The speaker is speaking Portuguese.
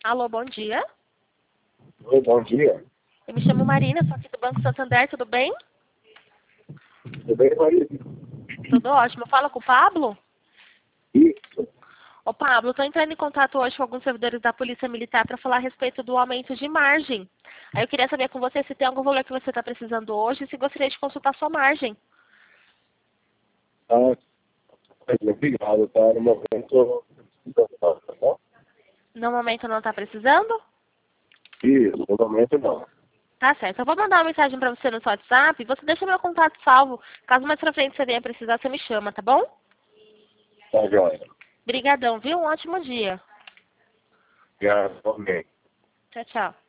Alô, bom dia. Oi, bom dia. Eu me chamo Marina, sou aqui do Banco Santander, tudo bem? Tudo bem, Maria? Tudo ótimo. Fala com o Pablo? Isso. Ô, Pablo, estou entrando em contato hoje com alguns servidores da Polícia Militar para falar a respeito do aumento de margem. Aí eu queria saber com você se tem algum valor que você está precisando hoje e se gostaria de consultar sua margem. Ah, obrigado, tá? No momento, tá bom? No momento não está precisando? Isso, no momento não. Tá certo. Eu vou mandar uma mensagem para você no seu WhatsApp. Você deixa meu contato salvo. Caso mais pra frente você venha precisar, você me chama, tá bom? Tá joia. Obrigadão, viu? Um ótimo dia. Obrigado, também. Tchau, tchau.